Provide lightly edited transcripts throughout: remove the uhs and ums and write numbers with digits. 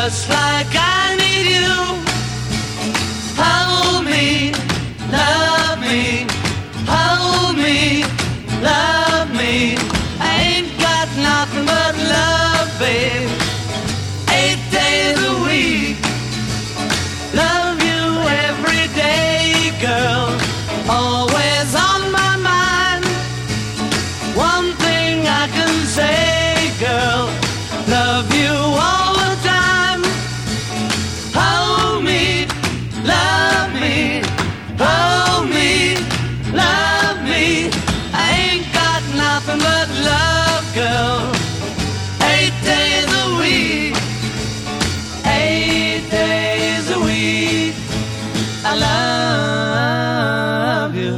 just like I need you. Hold me, love me, hold me, love me. I ain't got nothing but love, babe. 8 days a week, love you every day, girl. Always on my mind. One thing I can say, girl, love you all the time. Hold me, love me, hold me, love me. I ain't got nothing but love, girl. 8 days a week, 8 days a week, I love you.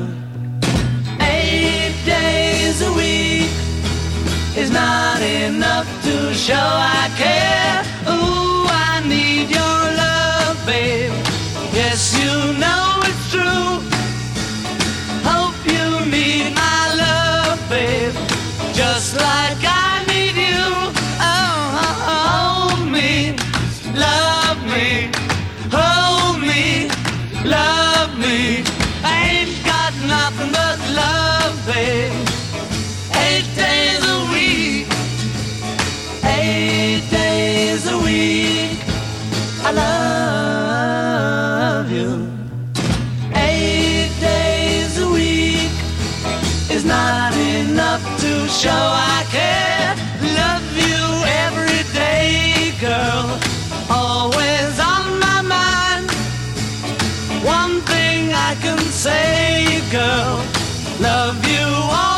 8 days a week is not enough to show I care. Ooh, I need your love, babe. Yes, you know it's true. Hope you need my love, babe, just like I need you. Oh, hold me, love me, hold me, love me. I ain't got nothing but love, babe. 8 days a week, 8 days a week, I love you. 8 days a week is not enough to show I care. Love you every day, girl, always on my mind. One thing I can say, girl, love you all